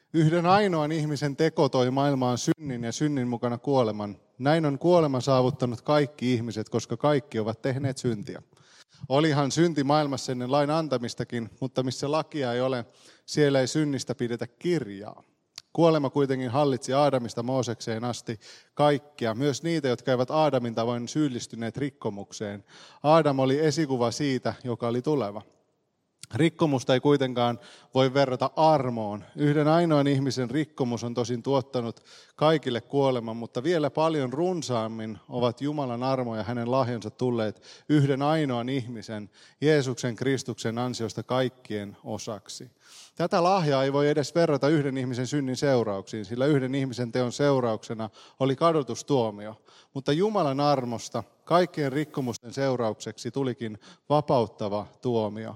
Yhden ainoan ihmisen teko toi maailmaan synnin ja synnin mukana kuoleman. Näin on kuolema saavuttanut kaikki ihmiset, koska kaikki ovat tehneet syntiä. Olihan synti maailmassa ennen lain antamistakin, mutta missä lakia ei ole, siellä ei synnistä pidetä kirjaa. Kuolema kuitenkin hallitsi Aadamista Moosekseen asti kaikkia, myös niitä, jotka eivät Aadamin tavoin syyllistyneet rikkomukseen. Aadam oli esikuva siitä, joka oli tuleva. Rikkomusta ei kuitenkaan voi verrata armoon. Yhden ainoan ihmisen rikkomus on tosin tuottanut kaikille kuoleman, mutta vielä paljon runsaammin ovat Jumalan armo ja hänen lahjansa tulleet yhden ainoan ihmisen, Jeesuksen Kristuksen ansiosta kaikkien osaksi. Tätä lahjaa ei voi edes verrata yhden ihmisen synnin seurauksiin, sillä yhden ihmisen teon seurauksena oli kadotustuomio. Mutta Jumalan armosta kaikkien rikkomusten seuraukseksi tulikin vapauttava tuomio.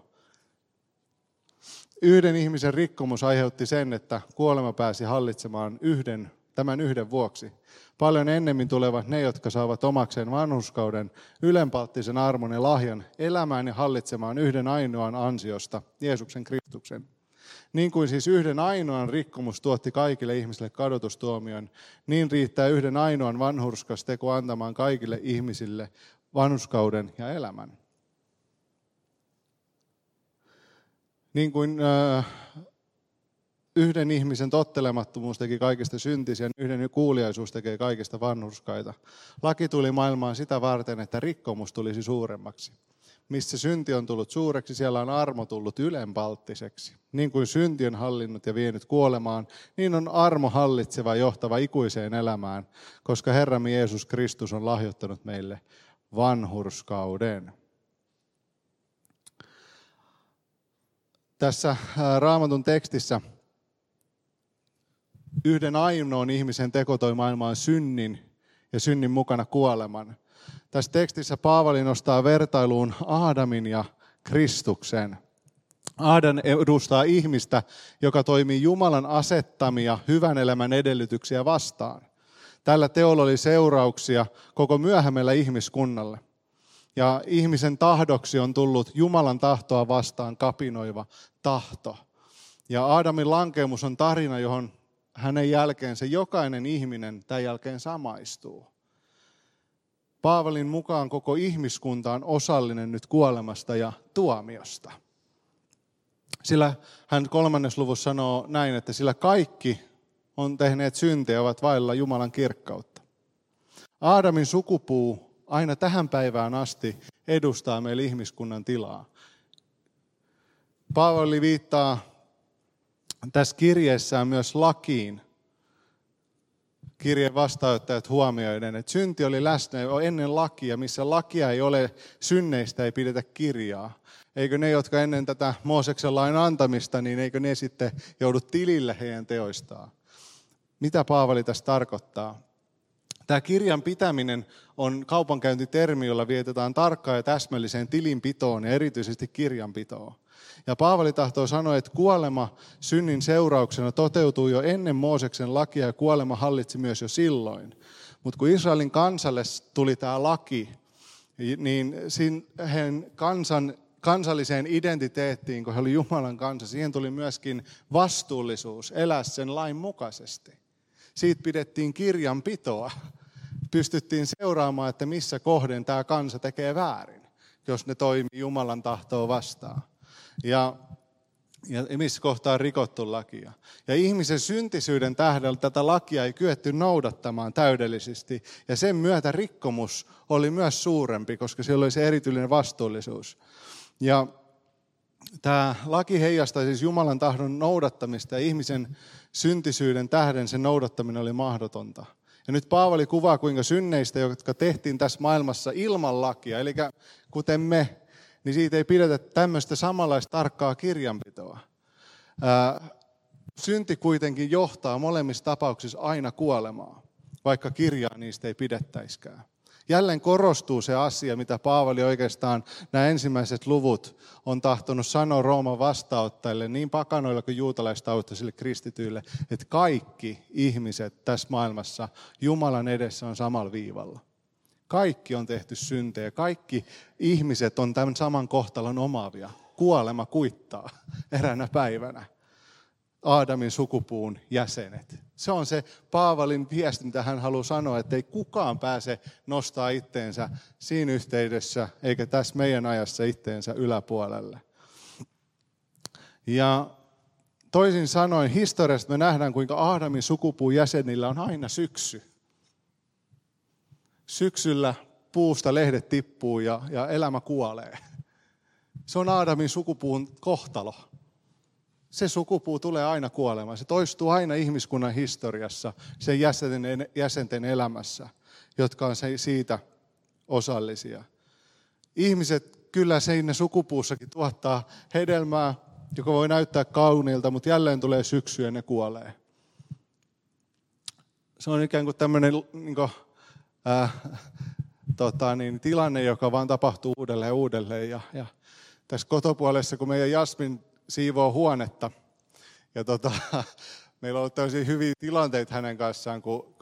Yhden ihmisen rikkomus aiheutti sen, että kuolema pääsi hallitsemaan tämän yhden vuoksi. Paljon ennemmin tulevat ne, jotka saavat omakseen vanhurskauden, ylenpalttisen armon ja lahjan elämään ja hallitsemaan yhden ainoan ansiosta, Jeesuksen Kristuksen. Niin kuin siis yhden ainoan rikkomus tuotti kaikille ihmisille kadotustuomion, niin riittää yhden ainoan vanhurskas teko antamaan kaikille ihmisille vanhurskauden ja elämän. Niin kuin yhden ihmisen tottelemattomuus teki kaikista syntisiä, niin yhden kuuliaisuus tekee kaikista vanhurskaita. Laki tuli maailmaan sitä varten, että rikkomus tulisi suuremmaksi. Missä synti on tullut suureksi, siellä on armo tullut ylenpalttiseksi. Niin kuin synti on hallinnut ja vienyt kuolemaan, niin on armo hallitseva johtava ikuiseen elämään, koska Herramme Jeesus Kristus on lahjoittanut meille vanhurskauden. Tässä Raamatun tekstissä yhden ainoan ihmisen teko toi maailmaan synnin ja synnin mukana kuoleman. Tässä tekstissä Paavali nostaa vertailuun Aadamin ja Kristuksen. Aadan edustaa ihmistä, joka toimii Jumalan asettamia hyvän elämän edellytyksiä vastaan. Tällä teolla oli seurauksia koko myöhemmällä ihmiskunnalle. Ja ihmisen tahdoksi on tullut Jumalan tahtoa vastaan kapinoiva tahto. Ja Aadamin lankeemus on tarina, johon hänen jälkeensä jokainen ihminen tämän jälkeen samaistuu. Paavalin mukaan koko ihmiskunta on osallinen nyt kuolemasta ja tuomiosta. Sillä hän 3. luvussa sanoo näin, että sillä kaikki on tehneet syntejä, ovat vailla Jumalan kirkkautta. Aadamin sukupuu aina tähän päivään asti edustaa meille ihmiskunnan tilaa. Paavali viittaa tässä kirjeessään myös lakiin. Kirjeen vastaanottajat huomioiden, että synti oli läsnä jo ennen lakia, missä lakia ei ole, synneistä ei pidetä kirjaa. Eikö ne, jotka ennen tätä Mooseksen lain antamista, niin eikö ne sitten joudu tilille heidän teoistaan? Mitä Paavali tässä tarkoittaa? Tämä kirjan pitäminen on kaupankäyntitermi, jolla vietetään tarkkaan ja täsmälliseen tilinpitoon ja erityisesti kirjanpitoon. Ja Paavali tahtoo sanoa, että kuolema synnin seurauksena toteutuu jo ennen Mooseksen lakia ja kuolema hallitsi myös jo silloin. Mutta kun Israelin kansalle tuli tämä laki, niin siihen kansalliseen identiteettiin, kun he oli Jumalan kansa, siihen tuli myöskin vastuullisuus elää sen lain mukaisesti. Siitä pidettiin kirjanpitoa. Pystyttiin seuraamaan, että missä kohden tämä kansa tekee väärin, jos ne toimii Jumalan tahtoa vastaan. Ja missä kohtaa on rikottu lakia. Ja ihmisen syntisyyden tähdellä tätä lakia ei kyetty noudattamaan täydellisesti. Ja sen myötä rikkomus oli myös suurempi, koska siellä oli se erityinen vastuullisuus. Ja tämä laki heijastaa siis Jumalan tahdon noudattamista ja ihmisen syntisyyden tähden sen noudattaminen oli mahdotonta. Ja nyt Paavali kuvaa, kuinka synneistä, jotka tehtiin tässä maailmassa ilman lakia, eli kuten me, niin siitä ei pidetä tämmöistä samanlaista tarkkaa kirjanpitoa. Synti kuitenkin johtaa molemmissa tapauksissa aina kuolemaan, vaikka kirjaa niistä ei pidettäisikään. Jälleen korostuu se asia, mitä Paavali oikeastaan nämä ensimmäiset luvut on tahtonut sanoa Rooman vastaanottajille, niin pakanoilla kuin juutalaistaustaisille kristityille, että kaikki ihmiset tässä maailmassa Jumalan edessä on samalla viivalla. Kaikki on tehty syntejä, kaikki ihmiset on tämän saman kohtalon omaavia. Kuolema kuittaa eräänä päivänä. Aadamin sukupuun jäsenet. Se on se Paavalin viesti, mitä hän haluaa sanoa, että ei kukaan pääse nostaa itteensä siinä yhteydessä, eikä tässä meidän ajassa itteensä yläpuolelle. Ja toisin sanoen historiasta me nähdään, kuinka Aadamin sukupuun jäsenillä on aina syksy. Syksyllä puusta lehdet tippuu ja elämä kuolee. Se on Aadamin sukupuun kohtalo. Se sukupuu tulee aina kuolemaan. Se toistuu aina ihmiskunnan historiassa, sen jäsenten elämässä, jotka on siitä osallisia. Ihmiset kyllä siinä sukupuussakin tuottaa hedelmää, joka voi näyttää kauniilta, mutta jälleen tulee syksy ja ne kuolee. Se on ikään kuin tämmöinen tilanne, joka vaan tapahtuu uudelleen. Ja tässä kotopuolessa, kun meidän Jasmin siivoo huonetta, ja meillä on ollut tämmöisiä hyviä tilanteita hänen kanssaan, kun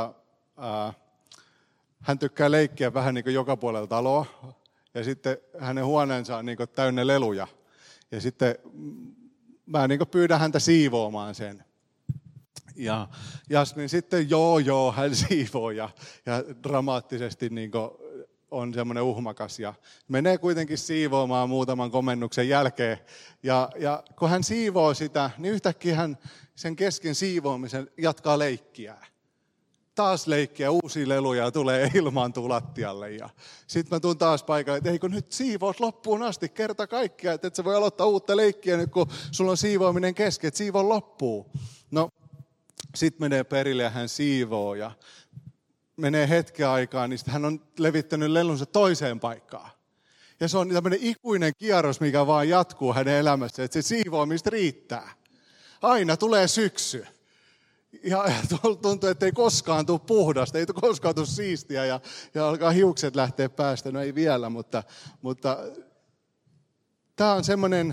hän tykkää leikkiä vähän niin kuin joka puolella taloa, ja sitten hänen huoneensa on niin kuin täynnä leluja. Ja sitten mä niin kuin pyydän häntä siivoamaan sen. Ja Jasmin sitten joo, hän siivoo ja dramaattisesti niin kuin on semmoinen uhmakas ja menee kuitenkin siivoamaan muutaman komennuksen jälkeen. Ja kun hän siivoo sitä, niin yhtäkkiä hän sen kesken siivoamisen jatkaa leikkiä. Taas leikkiä, uusia leluja tulee ilmaantuu lattialle. Ja sitten mä tuun taas paikalle, että eikö nyt siivoat loppuun asti kerta kaikkiaan, että et sä voi aloittaa uutta leikkiä nyt kun sulla on siivoaminen kesken, että siivoo loppuun. No, sitten menee perille ja hän siivoo ja menee hetken aikaa, niin hän on levittänyt lelunsa toiseen paikkaan. Ja se on tämmöinen ikuinen kierros, mikä vaan jatkuu hänen elämässään, että se siivoamista riittää. Aina tulee syksy. Ja tuntuu, että ei koskaan tule puhdasta, ei koskaan tule siistiä ja alkaa hiukset lähteä päästä. No ei vielä, mutta tämä on semmoinen,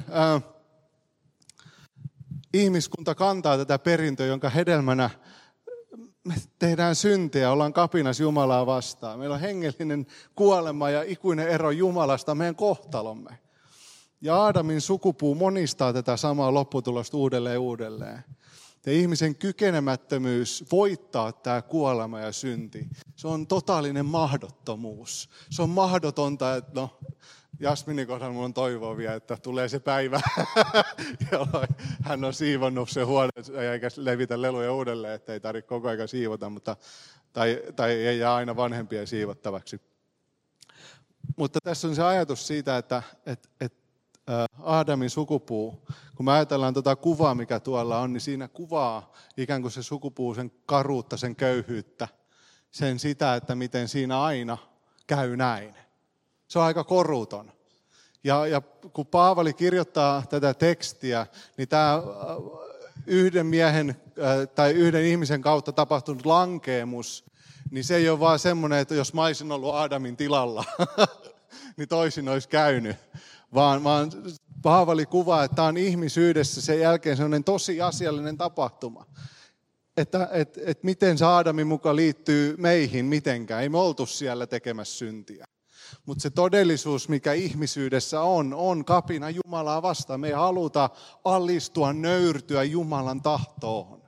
ihmiskunta kantaa tätä perintöä, jonka hedelmänä me tehdään syntejä, ollaan kapinas Jumalaa vastaan. Meillä on hengellinen kuolema ja ikuinen ero Jumalasta meidän kohtalomme. Ja Aadamin sukupuu monistaa tätä samaa lopputulosta uudelleen. Ja ihmisen kykenemättömyys voittaa tämä kuolema ja synti. Se on totaalinen mahdottomuus. Se on mahdotonta, että Jasminin kohdalla minulla on toivoa vielä, että tulee se päivä, jolloin hän on siivonnut sen huoneensa eikä levitä leluja uudelleen, että ei tarvitse koko ajan siivota, tai ei jää aina vanhempien siivottavaksi. Mutta tässä on se ajatus siitä, että Aadamin sukupuu, kun me ajatellaan tuota kuvaa, mikä tuolla on, niin siinä kuvaa ikään kuin se sukupuu, sen karuutta, sen köyhyyttä, sen sitä, että miten siinä aina käy näin. Se on aika koruton. Ja kun Paavali kirjoittaa tätä tekstiä, niin tämä yhden miehen tai yhden ihmisen kautta tapahtunut lankeemus, niin se ei ole vaan semmoinen, että jos mä olisin ollut Aadamin tilalla, niin toisin olisi käynyt. Vaan Paavali kuvaa, että tämä on ihmisyydessä sen jälkeen sellainen tosiasiallinen tapahtuma. Että miten se Aadamin muka liittyy meihin mitenkään. Ei me oltu siellä tekemässä syntiä. Mutta se todellisuus, mikä ihmisyydessä on kapina Jumalaa vastaan. Me ei haluta alistua, nöyrtyä Jumalan tahtoon.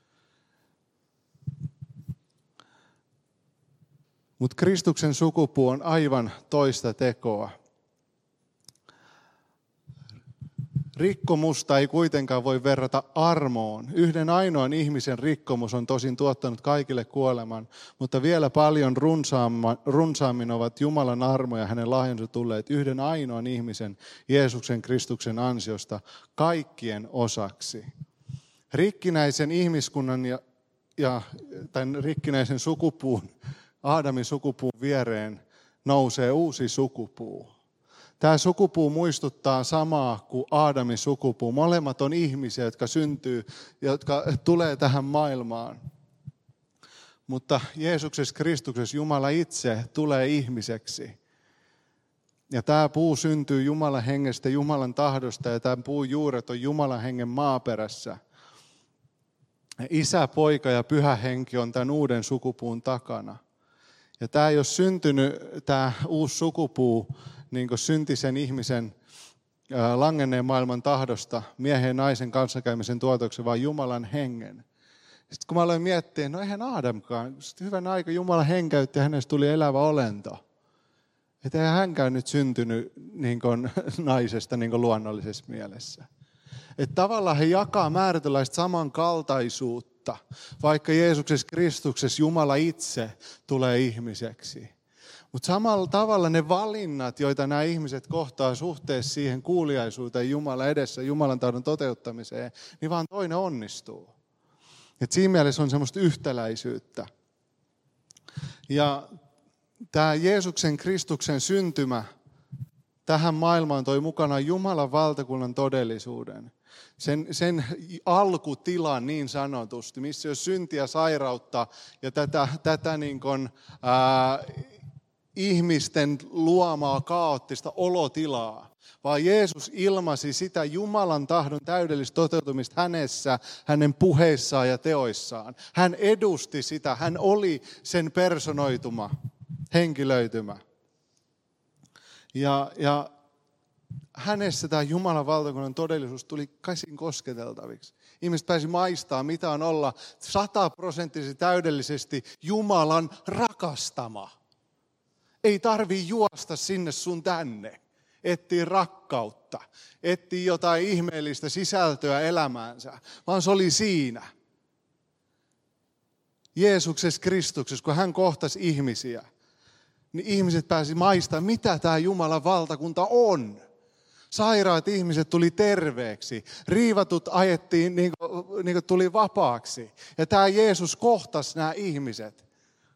Mutta Kristuksen sukupuu on aivan toista tekoa. Rikkomusta ei kuitenkaan voi verrata armoon. Yhden ainoan ihmisen rikkomus on tosin tuottanut kaikille kuoleman, mutta vielä paljon runsaammin ovat Jumalan armo ja hänen lahjansa tulleet yhden ainoan ihmisen, Jeesuksen Kristuksen ansiosta, kaikkien osaksi. Rikkinäisen ihmiskunnan ja tämän rikkinäisen sukupuun, Aadamin sukupuun viereen nousee uusi sukupuu. Tämä sukupuu muistuttaa samaa kuin Aadamin sukupuu. Molemmat on ihmisiä, jotka syntyy, jotka tulee tähän maailmaan. Mutta Jeesuksessa Kristuksessa Jumala itse tulee ihmiseksi. Ja tämä puu syntyy Jumalan hengestä, Jumalan tahdosta ja tämä puun juuret on Jumalan hengen maaperässä. Isä, poika ja pyhä henki on tämän uuden sukupuun takana. Ja tämä ei ole syntynyt, tämä uusi sukupuu, niin kuin syntisen ihmisen langenneen maailman tahdosta miehen ja naisen kanssakäymisen tuotoksi, vaan Jumalan hengen. Sitten kun mä aloin miettiä, no eihän Aadamkaan, sitten hyvän aika Jumala henkäytti ja hänestä tuli elävä olento. Että eihän hänkään nyt syntynyt niin kuin naisesta niin kuin luonnollisessa mielessä. Että tavallaan he jakaa määrätynlaista samankaltaisuutta, vaikka Jeesuksessa Kristuksessa Jumala itse tulee ihmiseksi. Mutta samalla tavalla ne valinnat, joita nämä ihmiset kohtaa suhteessa siihen kuuliaisuuteen Jumala edessä, Jumalan tahdon toteuttamiseen, niin vaan toinen onnistuu. Et siinä mielessä on semmoista yhtäläisyyttä. Ja tämä Jeesuksen Kristuksen syntymä tähän maailmaan toi mukanaan Jumalan valtakunnan todellisuuden. Sen alkutilan niin sanotusti, missä ei ole syntiä, sairautta ja tätä niin kuin, ihmisten luomaa kaoottista olotilaa, vaan Jeesus ilmaisi sitä Jumalan tahdon täydellistä toteutumista hänessä, hänen puheissaan ja teoissaan. Hän edusti sitä, hän oli sen personoituma, henkilöitymä. Ja hänessä tämä Jumalan valtakunnan todellisuus tuli käsin kosketeltaviksi. Ihmiset pääsi maistamaan, mitä on olla 100% täydellisesti Jumalan rakastama. Ei tarvitse juosta sinne sun tänne, etsiä rakkautta, etsiä jotain ihmeellistä sisältöä elämäänsä, vaan se oli siinä. Jeesuksessa Kristuksessa, kun hän kohtasi ihmisiä, niin ihmiset pääsi maistamaan, mitä tämä Jumalan valtakunta on. Sairaat ihmiset tuli terveeksi, riivatut ajettiin niin kuin tuli vapaaksi. Ja tämä Jeesus kohtasi nämä ihmiset.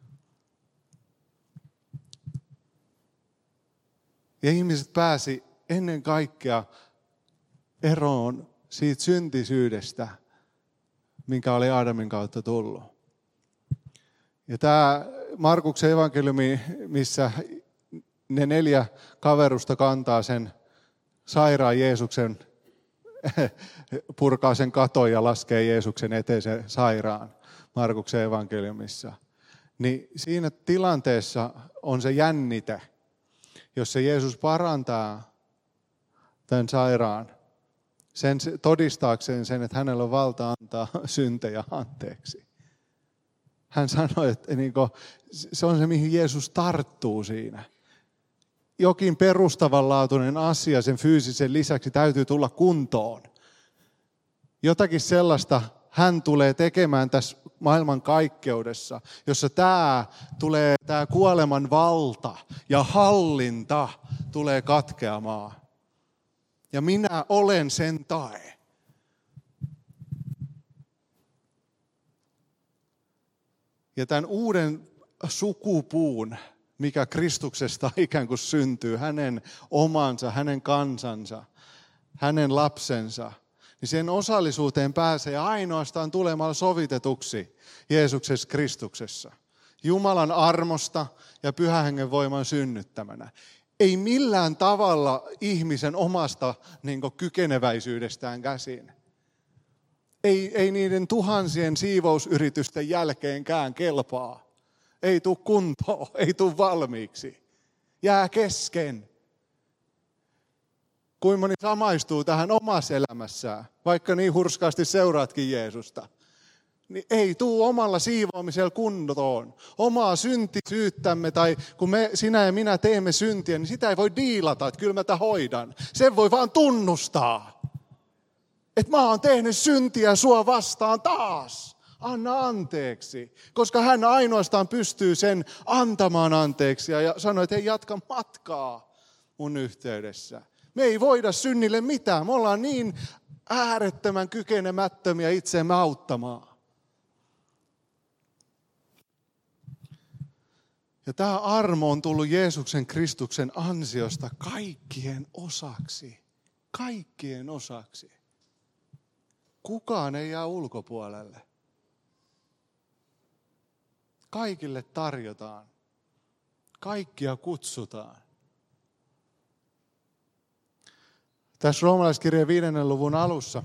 Ja ihmiset pääsi ennen kaikkea eroon siitä syntisyydestä, minkä oli Aadamin kautta tullut. Ja tämä Markuksen evankeliumi, missä ne 4 kaverusta kantaa sen sairaan Jeesuksen, purkaa sen katon ja laskee Jeesuksen eteen sen sairaan Markuksen evankeliumissa. Niin siinä tilanteessa on se jännite, jossa Jeesus parantaa tämän sairaan sen todistaakseen sen, että hänellä on valta antaa syntejä anteeksi. Hän sanoi, että se on se, mihin Jeesus tarttuu siinä. Jokin perustavanlaatuinen asia sen fyysisen lisäksi täytyy tulla kuntoon. Jotakin sellaista hän tulee tekemään tässä maailman kaikkeudessa, jossa tämä kuoleman valta ja hallinta tulee katkeamaan. Ja minä olen sen tae. Ja tämän uuden sukupuun, mikä Kristuksesta ikään kuin syntyy, hänen omansa, hänen kansansa, hänen lapsensa, niin sen osallisuuteen pääsee ainoastaan tulemalla sovitetuksi Jeesuksessa Kristuksessa. Jumalan armosta ja Pyhän Hengen voiman synnyttämänä. Ei millään tavalla ihmisen omasta kykeneväisyydestään käsin. Ei niiden tuhansien siivousyritysten jälkeenkään kelpaa. Ei tule kuntoon, ei tule valmiiksi. Jää kesken. Kuinka moni samaistuu tähän omassa elämässään, vaikka niin hurskaasti seuraatkin Jeesusta. Niin ei tule omalla siivoamisella kuntoon. Omaa syntisyyttämme tai kun sinä ja minä teemme syntiä, niin sitä ei voi diilata, että kyllä mä tämän hoidan. Sen voi vaan tunnustaa. Että mä oon tehnyt syntiä sua vastaan taas. Anna anteeksi. Koska hän ainoastaan pystyy sen antamaan anteeksi ja sanoo, että hei, jatka matkaa mun yhteydessä. Me ei voida synnille mitään. Me ollaan niin äärettömän kykenemättömiä itseämme auttamaan. Ja tämä armo on tullut Jeesuksen Kristuksen ansiosta kaikkien osaksi. Kaikkien osaksi. Kukaan ei jää ulkopuolelle. Kaikille tarjotaan. Kaikkia kutsutaan. Tässä roomalaiskirjeen 5. luvun alussa,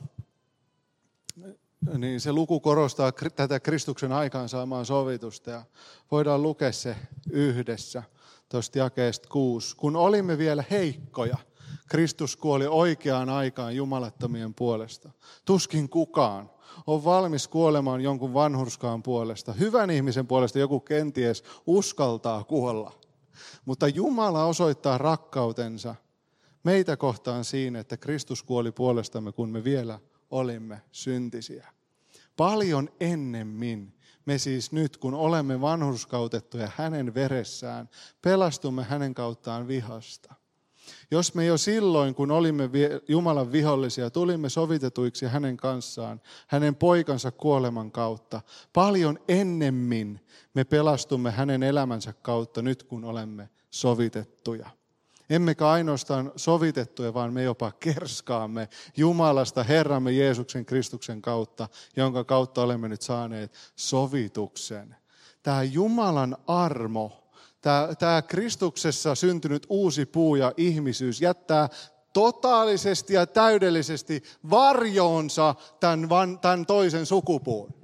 niin se luku korostaa tätä Kristuksen aikaansaamaa sovitusta. Ja voidaan lukea se yhdessä tuosta jakeesta 6. Kun olimme vielä heikkoja, Kristus kuoli oikeaan aikaan jumalattomien puolesta. Tuskin kukaan on valmis kuolemaan jonkun vanhurskaan puolesta. Hyvän ihmisen puolesta joku kenties uskaltaa kuolla. Mutta Jumala osoittaa rakkautensa meitä kohtaan siinä, että Kristus kuoli puolestamme, kun me vielä olimme syntisiä. Paljon ennemmin me siis nyt, kun olemme vanhurskautettuja hänen veressään, pelastumme hänen kauttaan vihasta. Jos me jo silloin, kun olimme Jumalan vihollisia, tulimme sovitetuiksi hänen kanssaan, hänen poikansa kuoleman kautta, paljon ennemmin me pelastumme hänen elämänsä kautta nyt, kun olemme sovitettuja. Emmekä ainoastaan sovitettuja, vaan me jopa kerskaamme Jumalasta Herramme Jeesuksen Kristuksen kautta, jonka kautta olemme nyt saaneet sovituksen. Tämä Jumalan armo, tämä Kristuksessa syntynyt uusi puu ja ihmisyys jättää totaalisesti ja täydellisesti varjoonsa tämän toisen sukupuun.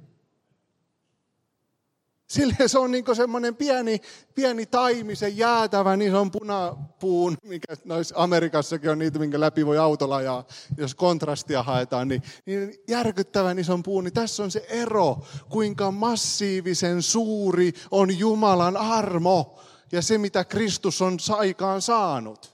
Silleen se on niin semmoinen pieni taimi, se jäätävän ison punapuun, mikä Amerikassakin on niitä, minkä läpi voi autolla ajaa, jos kontrastia haetaan, niin järkyttävän ison puun, niin tässä on se ero, kuinka massiivisen suuri on Jumalan armo ja se, mitä Kristus on aikaan saanut.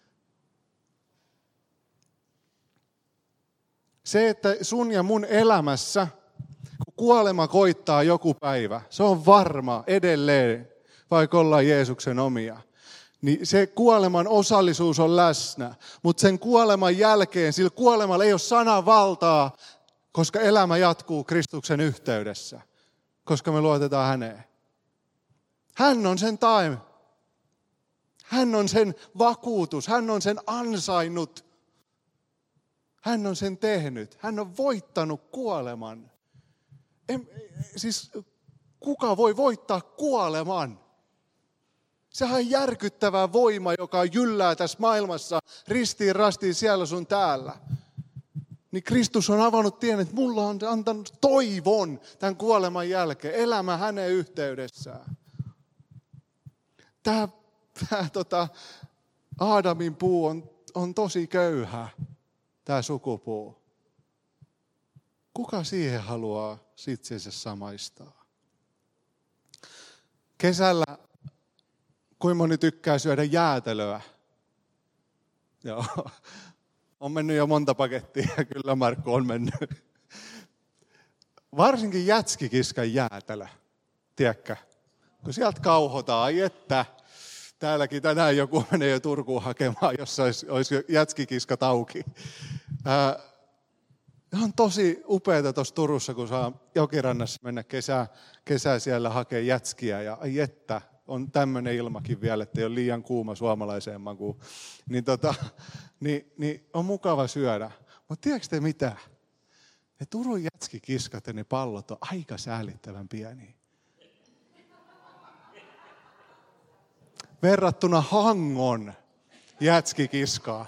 Se, että sun ja mun elämässä, kun kuolema koittaa joku päivä, se on varma edelleen, vaikka ollaan Jeesuksen omia. Niin se kuoleman osallisuus on läsnä, mutta sen kuoleman jälkeen sillä kuolemalla ei ole sananvaltaa, koska elämä jatkuu Kristuksen yhteydessä, koska me luotetaan häneen. Hän on sen tae. Hän on sen vakuutus, hän on sen ansainnut. Hän on sen tehnyt, hän on voittanut kuoleman. Siis kuka voi voittaa kuoleman? Sehän on järkyttävä voima, joka jyllää tässä maailmassa ristiin rastiin siellä sun täällä. Niin Kristus on avannut tien, että mulla on antanut toivon tämän kuoleman jälkeen, elämä hänen yhteydessään. Tämä Aadamin puu on tosi köyhä, tämä sukupuu. Kuka siihen haluaa itsensä samaistaa? Kesällä, kuinka moni tykkää syödä jäätelöä? Joo, on mennyt jo monta pakettia, kyllä Markku on mennyt. Varsinkin jätskikiskan jäätelö, tiedätkö? Kun sieltä kauhotaan, ai että, täälläkin tänään joku menee jo Turkuun hakemaan, jossa olisi jätskikiskat auki. On tosi upeata tuossa Turussa, kun saa jokirannassa mennä kesää siellä hakea jätskiä. Ja ai että, on tämmöinen ilmakin vielä, että ei ole liian kuuma suomalaiseen makuun. Niin on mukava syödä. Mutta tiedätkö te mitä? Ne Turun jätskikiskat ja ne pallot on aika säälittävän pieniä. Verrattuna Hangon jätskikiskaa.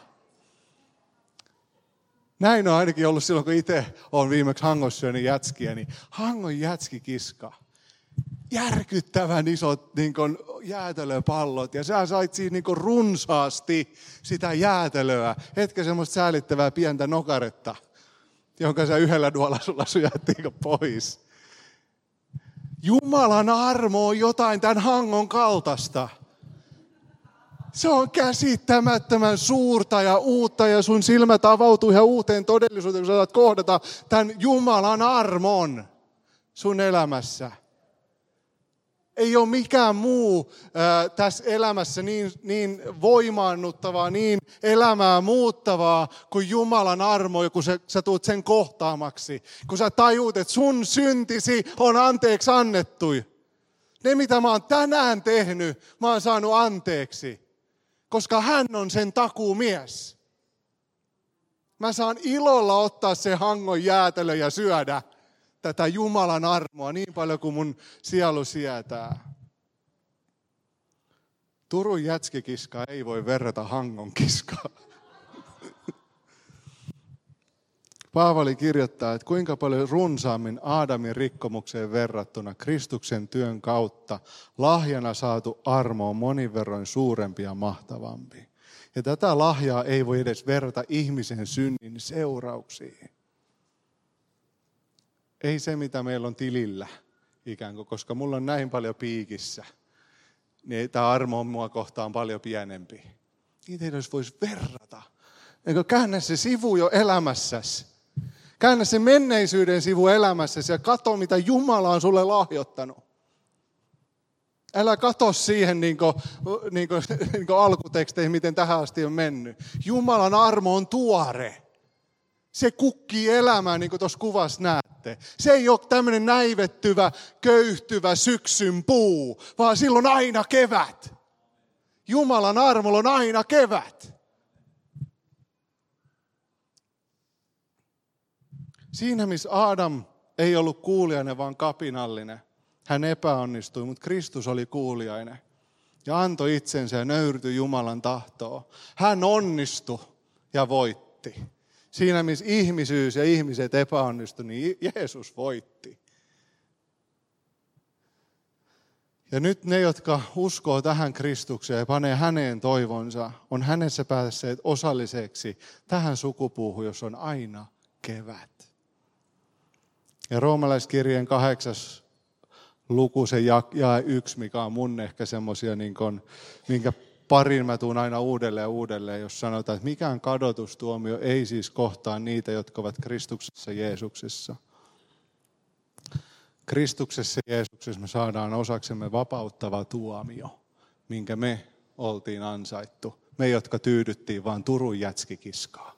Näin on ainakin ollut silloin, kun itse olen viimeksi Hangossa syönyt jätskiä, niin Hangon jätskikiska. Järkyttävän isot niin kuin jäätelöpallot ja sä sait siinä niin kuin runsaasti sitä jäätelöä, etkä semmoista säälittävää pientä nokaretta, jonka sä yhdellä duolasulla syöttiin pois. Jumalan armo on jotain tämän Hangon kaltaista. Se on käsittämättömän suurta ja uutta ja sun silmät avautuu ihan uuteen todellisuuteen, kun sä saat kohdata tämän Jumalan armon sun elämässä. Ei ole mikään muu tässä elämässä niin voimaannuttavaa, niin elämää muuttavaa kuin Jumalan armo, kun sä tulet sen kohtaamaksi. Kun sä tajuut, että sun syntisi on anteeksi annettu. Ne, mitä mä oon tänään tehnyt, mä oon saanut anteeksi. Koska hän on sen takuumies. Mä saan ilolla ottaa se Hangon jäätelö ja syödä tätä Jumalan armoa niin paljon kuin mun sielu sietää. Turun jätskikiskaa ei voi verrata Hangon kiskaan. Paavali kirjoittaa, että kuinka paljon runsaammin Aadamin rikkomukseen verrattuna Kristuksen työn kautta lahjana saatu armo on monin verroin suurempi ja mahtavampi. Ja tätä lahjaa ei voi edes verrata ihmisen synnin seurauksiin. Ei se, mitä meillä on tilillä, ikään kuin, koska mulla on näin paljon piikissä, niin tämä armo on mua kohtaan paljon pienempi. Niitä ei edes voisi verrata. Eikö käännä se sivu jo elämässäsi. Käännä se menneisyyden sivu elämässäsi ja katso, mitä Jumala on sulle lahjoittanut. Älä katso siihen niin kuin alkuteksteihin, miten tähän asti on mennyt. Jumalan armo on tuore. Se kukkii elämään, niin kuin tuossa kuvassa näette. Se ei ole tämmöinen näivettyvä, köyhtyvä syksyn puu, vaan silloin aina kevät. Jumalan armolla on aina kevät. Siinä, missä Adam ei ollut kuulijainen, vaan kapinallinen. Hän epäonnistui, mutta Kristus oli kuulijainen. Ja antoi itsensä ja nöyrtyi Jumalan tahtoon. Hän onnistui ja voitti. Siinä, missä ihmisyys ja ihmiset epäonnistui, niin Jeesus voitti. Ja nyt ne, jotka uskoo tähän Kristukseen ja panee häneen toivonsa, on hänessä päässeet osalliseksi tähän sukupuuhun, jossa on aina kevät. Ja roomalaiskirjeen 8. luku, se jae 1, mikä on mun ehkä semmoisia, minkä parin mä tuun aina uudelleen, jos sanotaan, että mikään kadotustuomio ei siis kohtaa niitä, jotka ovat Kristuksessa Jeesuksessa. Kristuksessa Jeesuksessa me saadaan osaksemme vapauttava tuomio, minkä me oltiin ansaittu. Me, jotka tyydyttiin vaan Turun jätskikiskaa.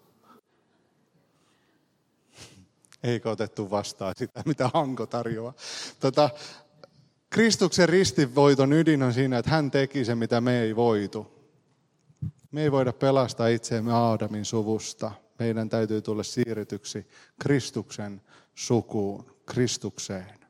Eikö otettu vastaan sitä, mitä Hanko tarjoaa. Kristuksen ristinvoiton ydin on siinä, että hän teki se, mitä me ei voitu. Me ei voida pelastaa itseämme Aadamin suvusta. Meidän täytyy tulla siirretyksi Kristuksen sukuun, Kristukseen.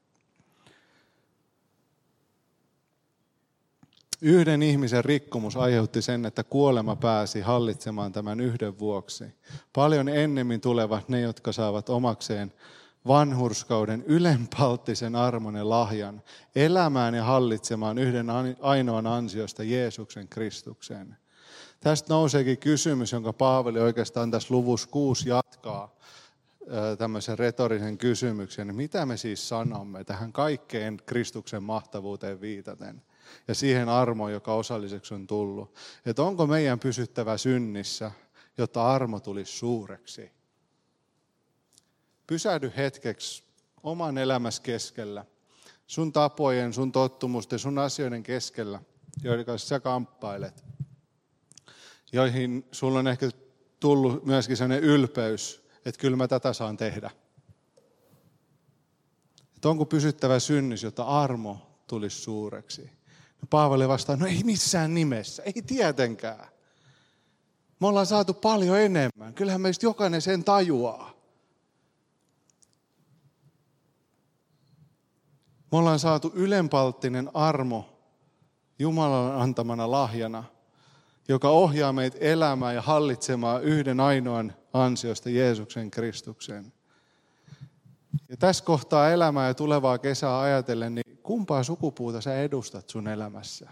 Yhden ihmisen rikkomus aiheutti sen, että kuolema pääsi hallitsemaan tämän yhden vuoksi. Paljon ennemmin tulevat ne, jotka saavat omakseen vanhurskauden ylenpalttisen armon ja lahjan, elämään ja hallitsemaan yhden ainoan ansiosta Jeesuksen Kristuksen. Tästä nouseekin kysymys, jonka Paavali oikeastaan tässä luvussa 6 jatkaa tämmöisen retorisen kysymyksen. Mitä me siis sanomme tähän kaikkeen Kristuksen mahtavuuteen viitaten ja siihen armoon, joka osalliseksi on tullut? Että onko meidän pysyttävä synnissä, jotta armo tulisi suureksi? Pysähdy hetkeksi oman elämäsi keskellä, sun tapojen, sun tottumusten, sun asioiden keskellä, joiden kanssa sä kamppailet, joihin sulla on ehkä tullut myöskin sellainen ylpeys, että kyllä mä tätä saan tehdä. Että onko pysyttävä synnys, jotta armo tulisi suureksi? Paavali vastaa, no ei missään nimessä, ei tietenkään. Me ollaan saatu paljon enemmän, kyllähän meistä jokainen sen tajuaa. Me ollaan saatu ylenpalttinen armo Jumalan antamana lahjana, joka ohjaa meitä elämään ja hallitsemaan yhden ainoan ansiosta Jeesuksen Kristuksen. Ja tässä kohtaa elämää ja tulevaa kesää ajatellen, niin kumpaa sukupuuta sä edustat sun elämässä?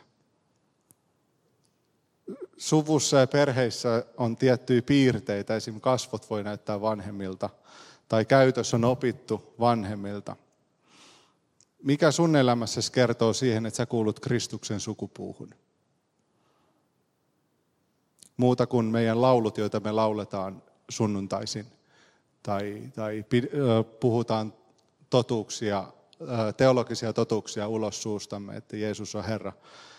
Suvussa ja perheissä on tiettyjä piirteitä, esimerkiksi kasvot voi näyttää vanhemmilta, tai käytös on opittu vanhemmilta. Mikä sun elämässäsi kertoo siihen, että sä kuulut Kristuksen sukupuuhun? Muuta kuin meidän laulut, joita me lauletaan sunnuntaisin. Tai puhutaan totuuksia, teologisia totuuksia ulos suustamme, että Jeesus on Herra.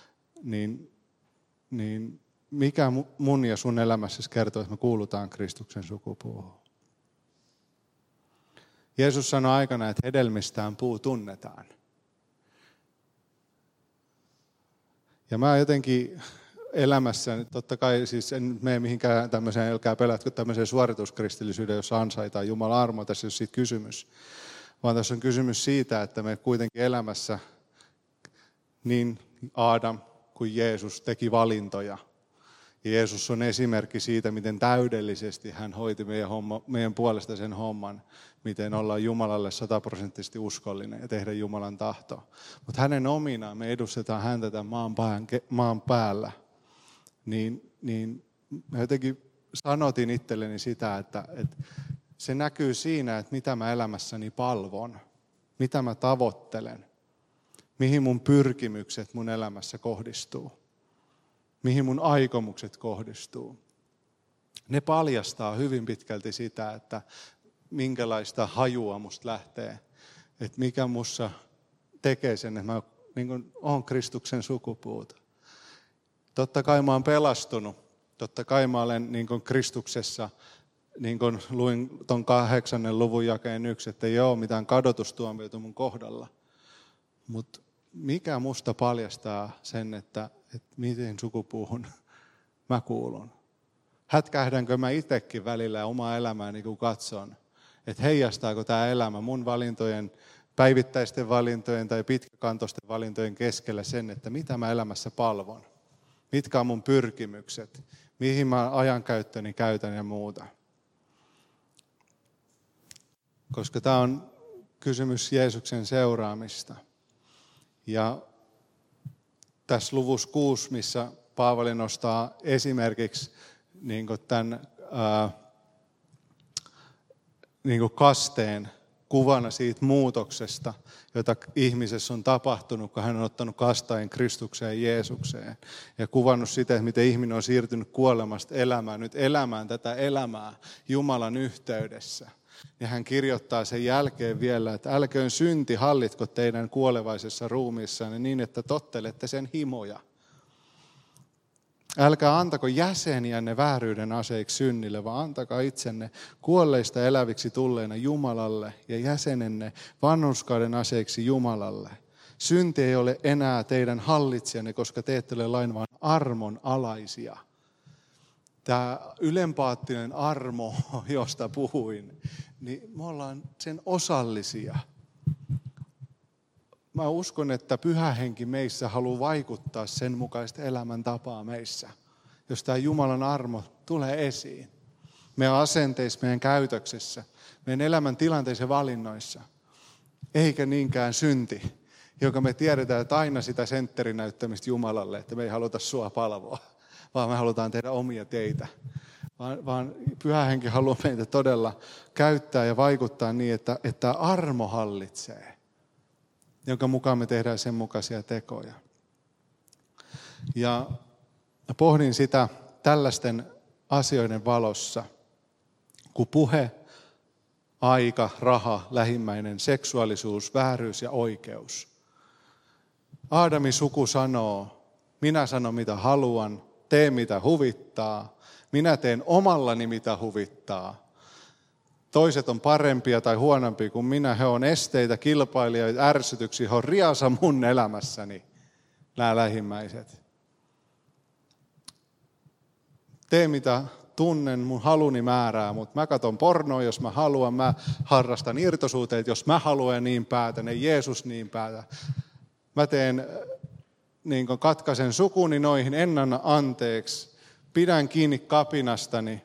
Niin mikä mun ja sun elämässäsi kertoo, että me kuulutaan Kristuksen sukupuuhun? Jeesus sanoi aikana, että hedelmistään puu tunnetaan. Ja mä jotenkin elämässä, totta kai siis en mene mihinkään tämmöiseen, älkää pelätkö tämmöiseen suorituskristillisyyden, jossa ansaitaan Jumalan armoa, tässä ei ole siitä kysymys. Vaan tässä on kysymys siitä, että me kuitenkin elämässä niin Adam kuin Jeesus teki valintoja. Ja Jeesus on esimerkki siitä, miten täydellisesti hän hoiti meidän puolesta sen homman, miten olla Jumalalle 100% uskollinen ja tehdä Jumalan tahtoa. Mutta hänen ominaan me edustetaan häntä tämän maan päällä. Niin mä jotenkin sanotin itselleni sitä, että se näkyy siinä, että mitä mä elämässäni palvon, mitä mä tavoittelen, mihin mun pyrkimykset mun elämässä kohdistuu, mihin mun aikomukset kohdistuu. Ne paljastaa hyvin pitkälti sitä, että minkälaista hajua musta lähtee, että mikä mussa tekee sen, että mä niin olen Kristuksen sukupuuta. Totta kai mä oon pelastunut, totta kai mä olen niin Kristuksessa, niin kuin luin tuon 8. luvun jakeen 1, että ei ole mitään kadotustuomioita mun kohdalla. Mutta mikä musta paljastaa sen, että miten sukupuuhun mä kuulun? Hätkähdänkö mä itsekin välillä omaa elämääni, kun katson, että heijastaako tämä elämä mun valintojen, päivittäisten valintojen tai pitkäkantoisten valintojen keskellä sen, että mitä mä elämässä palvon, mitkä on mun pyrkimykset, mihin mä ajankäyttöni käytän ja muuta. Koska tämä on kysymys Jeesuksen seuraamista. Ja tässä luvussa 6, missä Paavali nostaa esimerkiksi niin tämän niin kasteen kuvana siitä muutoksesta, jota ihmisessä on tapahtunut, kun hän on ottanut kasteen Kristukseen Jeesukseen. Ja kuvannut sitä, että miten ihminen on siirtynyt kuolemasta elämään, nyt elämään tätä elämää Jumalan yhteydessä. Ja hän kirjoittaa sen jälkeen vielä, että älköön synti hallitko teidän kuolevaisessa ruumiissanne niin, että tottelette sen himoja. Älkää antako jäseniänne vääryyden aseiksi synnille, vaan antakaa itsenne kuolleista eläviksi tulleena Jumalalle ja jäsenenne vanhurskauden aseiksi Jumalalle. Synti ei ole enää teidän hallitsijanne, koska te ette ole lain vaan armon alaisia. Tämä ylempaattinen armo, josta puhuin, niin me ollaan sen osallisia. Mä uskon, että Pyhä Henki meissä haluaa vaikuttaa sen mukaista elämäntapaa meissä, jos tämä Jumalan armo tulee esiin. Meidän asenteissa, meidän käytöksessä, meidän elämän tilanteissa ja valinnoissa. Eikä niinkään synti, jonka me tiedetään, että aina sitä sentterin näyttämistä Jumalalle, että me ei haluta sua palvoa, vaan me halutaan tehdä omia teitä. Vaan Pyhä Henki haluaa meitä todella käyttää ja vaikuttaa niin, että armo hallitsee, jonka mukaan me tehdään sen mukaisia tekoja. Ja pohdin sitä tällaisten asioiden valossa, kun puhe, aika, raha, lähimmäinen, seksuaalisuus, vääryys ja oikeus. Aadamin suku sanoo, minä sanon mitä haluan, tee mitä huvittaa, minä teen omallani mitä huvittaa. Toiset on parempia tai huonompia kuin minä, he on esteitä, kilpailijoita, ärsytyksiä, he on riasa mun elämässäni, nämä lähimmäiset. Tee mitä tunnen, mun haluni määrää, mutta mä katson pornoa, jos mä haluan, mä harrastan irtosuhteet, jos mä haluan ja niin päätän, ei Jeesus niin päätä. Mä katkaisen sukuni noihin, en anna anteeksi, pidän kiinni kapinastani,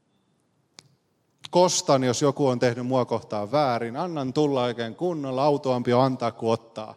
kostan, jos joku on tehnyt mua kohtaan väärin, annan tulla oikein kunnolla, autoampi on antaa kuin ottaa.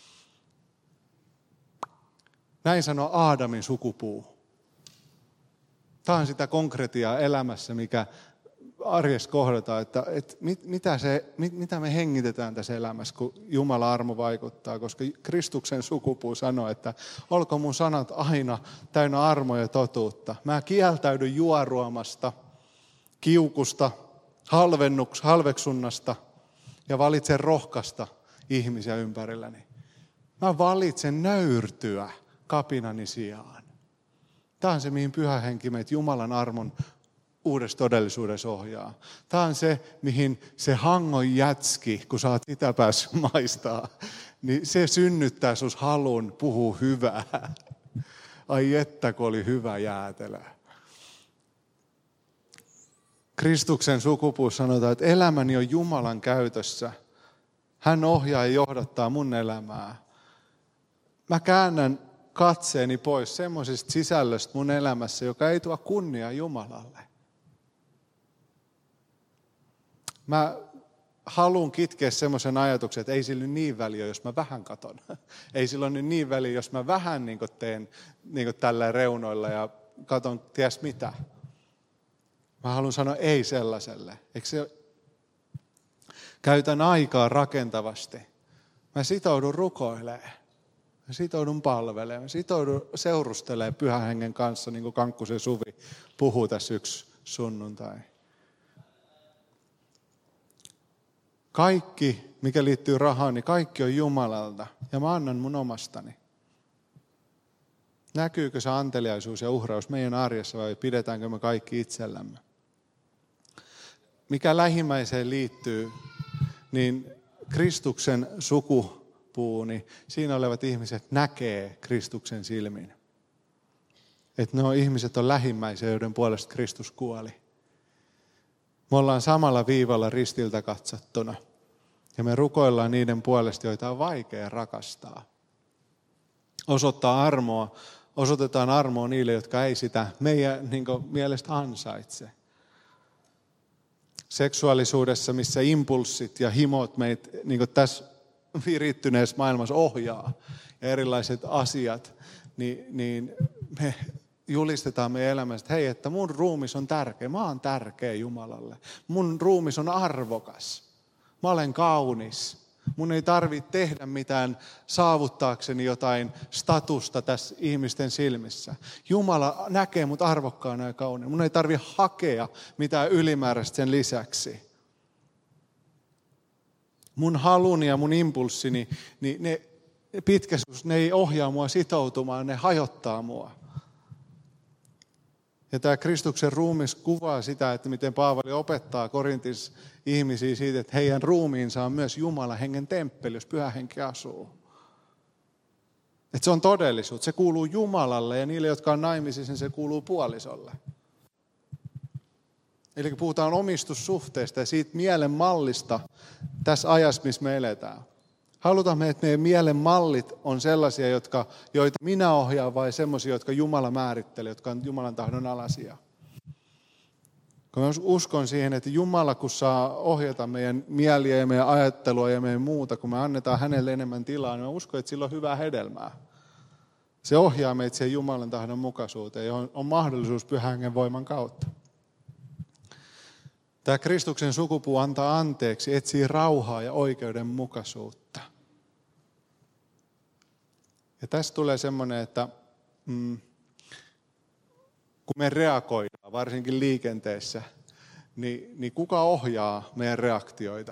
Näin sanoo Aadamin sukupuu. Tämä on sitä konkretiaa elämässä, mikä arjessa kohdataan, että mitä me hengitetään tässä elämässä, kun Jumalan armo vaikuttaa, koska Kristuksen sukupuu sanoo, että olko mun sanat aina täynnä armoa ja totuutta. Mä kieltäydyn juoruamasta, kiukusta, halveksunnasta ja valitsen rohkaista ihmisiä ympärilläni. Mä valitsen nöyrtyä kapinani sijaan. Tämä on se, mihin Pyhä Henki meitä Jumalan armon uudessa todellisuudessa ohjaa. Tämä on se, mihin se hangon jätski, kun sä oot sitä päässyt maistaa, niin se synnyttää sus halun puhua hyvää. Ai että, kun oli hyvä jäätelö. Kristuksen sukupuus sanotaan, että elämäni on Jumalan käytössä. Hän ohjaa ja johdattaa mun elämää. Mä käännän katseeni pois semmoisesta sisällöstä mun elämässä, joka ei tuo kunniaa Jumalalle. Mä haluan kitkeä semmoisen ajatuksen, että ei sillä nyt niin väliä, jos mä vähän katon. Ei sillä nyt niin väliä, jos mä vähän teen tällä reunoilla ja katon ties mitä. Mä haluan sanoa ei sellaiselle. Eikö se käytän aikaa rakentavasti. Mä sitoudun rukoilemaan. Mä sitoudun palvelemaan. Mä sitoudun seurustelemaan Pyhän Hengen kanssa, niin kuin Kankkusen Suvi puhuu tässä yksi sunnuntai. Kaikki, mikä liittyy rahaan, niin kaikki on Jumalalta. Ja mä annan mun omastani. Näkyykö se anteliaisuus ja uhraus meidän arjessa vai pidetäänkö me kaikki itsellämme? Mikä lähimmäiseen liittyy, niin Kristuksen sukupuu, niin siinä olevat ihmiset näkee Kristuksen silmin. Että ihmiset on lähimmäisiä, joiden puolesta Kristus kuoli. Me ollaan samalla viivalla ristiltä katsottuna. Ja me rukoillaan niiden puolesta, joita on vaikea rakastaa. Osoitetaan armoa niille, jotka ei sitä meidän mielestä ansaitse. Seksuaalisuudessa, missä impulssit ja himot meitä tässä virittyneessä maailmassa ohjaa ja erilaiset asiat, niin me julistetaan meidän elämässä, että hei, että mun ruumis on tärkeä, mä oon tärkeä Jumalalle. Mun ruumis on arvokas, mä olen kaunis. Mun ei tarvitse tehdä mitään saavuttaakseni jotain statusta tässä ihmisten silmissä. Jumala näkee mut arvokkaana ja kauniina. Mun ei tarvitse hakea mitään ylimääräistä sen lisäksi. Mun haluni ja mun impulssini, niin ne pitkäisyys, ne ei ohjaa mua sitoutumaan, ne hajottaa mua. Ja tämä Kristuksen ruumis kuvaa sitä, että miten Paavali opettaa Korintis ihmisiä siitä, että heidän ruumiinsa on myös Jumalan hengen temppeli, jos Pyhä Henki asuu. Että se on todellisuus. Se kuuluu Jumalalle ja niille, jotka on naimisissa, niin se kuuluu puolisolle. Eli kun puhutaan omistussuhteesta ja siitä mielen mallista tässä ajassa, missä me eletään. Halutaan me, että meidän mielen mallit on sellaisia, joita minä ohjaan, vai sellaisia, jotka Jumala määrittelee, jotka on Jumalan tahdon alaisia. Kun mä uskon siihen, että Jumala, kun saa ohjata meidän mieliä ja meidän ajattelua ja meidän muuta, kun me annetaan hänelle enemmän tilaa, niin mä uskon, että sillä on hyvää hedelmää. Se ohjaa meitä siihen Jumalan tahdon mukaisuuteen, johon on mahdollisuus Pyhän Hengen voiman kautta. Tämä Kristuksen sukupuu antaa anteeksi, etsii rauhaa ja oikeudenmukaisuutta. Ja tästä tulee semmoinen, että kun me reagoidaan, varsinkin liikenteessä, niin kuka ohjaa meidän reaktioita?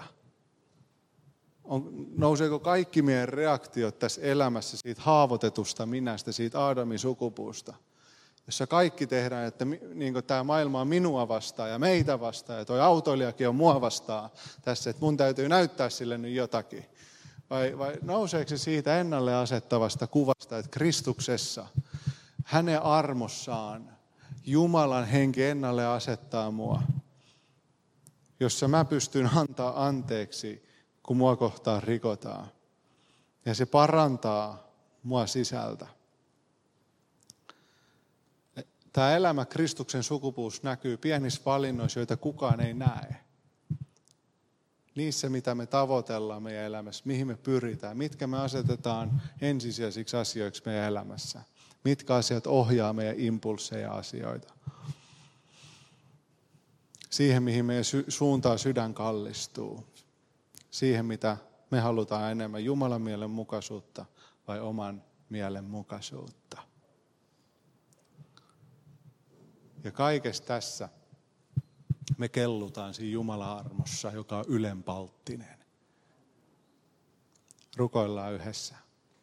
Nouseeko kaikki meidän reaktiot tässä elämässä siitä haavoitetusta minästä, siitä Aadamin sukupuusta? Jossa kaikki tehdään, että niin tämä maailma on minua vastaan ja meitä vastaan ja toi autoilijakin on mua vastaan tässä, että mun täytyy näyttää sille nyt jotakin. Vai nouseeko se siitä ennalle asettavasta kuvasta, että Kristuksessa, hänen armossaan, Jumalan henki ennalle asettaa mua, jossa mä pystyn antaa anteeksi, kun mua kohtaan rikotaan. Ja se parantaa mua sisältä. Tämä elämä Kristuksen sukupuussa näkyy pienissä valinnoissa, joita kukaan ei näe. Niissä, mitä me tavoitellaan meidän elämässä, mihin me pyritään, mitkä me asetetaan ensisijaisiksi asioiksi meidän elämässä. Mitkä asiat ohjaa meidän impulseja ja asioita. Siihen, mihin meidän suuntaan sydän kallistuu. Siihen, mitä me halutaan enemmän, Jumalan mielen mukaisuutta vai oman mielen mukaisuutta. Ja kaikessa tässä me kellutaan siinä Jumalan armossa, joka on ylenpalttinen. Rukoillaan yhdessä.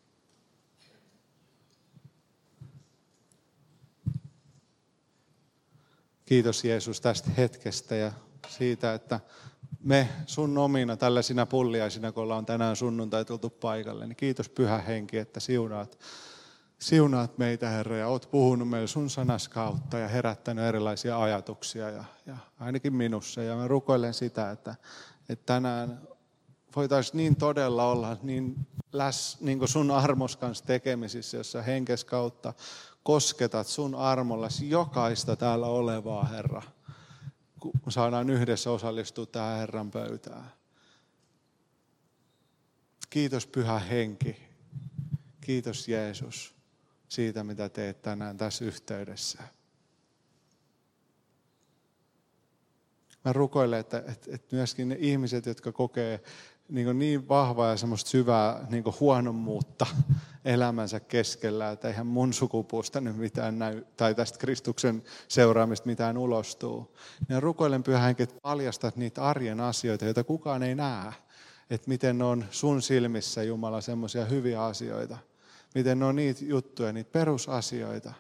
Kiitos Jeesus tästä hetkestä ja siitä, että me sun omina tällaisina pulliaisina, kun ollaan tänään sunnuntai tultu paikalle, niin kiitos Pyhä Henki, että siunaat meitä, Herra, ja oot puhunut meille sun sanas kautta ja herättänyt erilaisia ajatuksia ja ainakin minussa. Ja mä rukoilen sitä, että tänään voitaisiin niin todella olla niin niin kuin sun armos kanssa tekemisissä, jossa henkes kautta kosketat sun armollasi jokaista täällä olevaa, Herra, kun saadaan yhdessä osallistua tähän Herran pöytään. Kiitos Pyhä Henki. Kiitos Jeesus siitä, mitä teet tänään tässä yhteydessä. Mä rukoilen, että myöskin ne ihmiset, jotka kokee niin vahvaa ja semmoista syvää huonommuutta elämänsä keskellä, että eihän mun sukupuusta nyt mitään näy, tai tästä Kristuksen seuraamista mitään ulostuu. Niin rukoilen, Pyhä Henki, että paljastat niitä arjen asioita, joita kukaan ei näe. Että miten ne on sun silmissä, Jumala, semmoisia hyviä asioita. Miten ne on niitä juttuja, niitä perusasioita.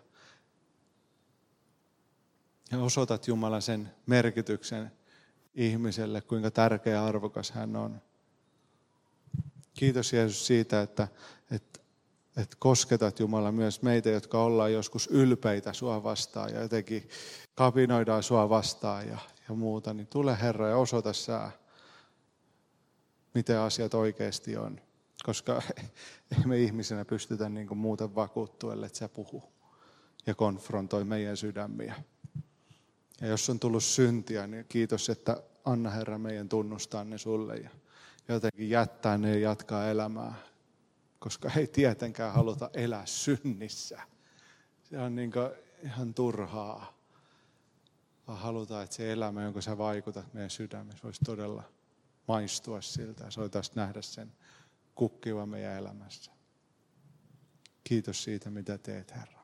Ja osoitat, Jumala, sen merkityksen ihmiselle, kuinka tärkeä ja arvokas hän on. Kiitos, Jeesus, siitä, että kosketat, Jumala, myös meitä, jotka ollaan joskus ylpeitä sua vastaan ja jotenkin kapinoidaan sua vastaan ja muuta. Niin tule, Herra, ja osoita sä, miten asiat oikeasti on. Koska ei me ihmisenä pystytä muuten vakuuttua, että sä puhu ja konfrontoi meidän sydämiä. Ja jos on tullut syntiä, niin kiitos, että anna, Herra, meidän tunnustaa ne sulle ja jotenkin jättää ne ja jatkaa elämää. Koska ei tietenkään haluta elää synnissä. Se on ihan turhaa. Vaan halutaan, että se elämä, jonka sä vaikutat meidän sydämessä, voisi todella maistua siltä. Ja soitaisiin nähdä sen kukkivan meidän elämässä. Kiitos siitä, mitä teet, Herra.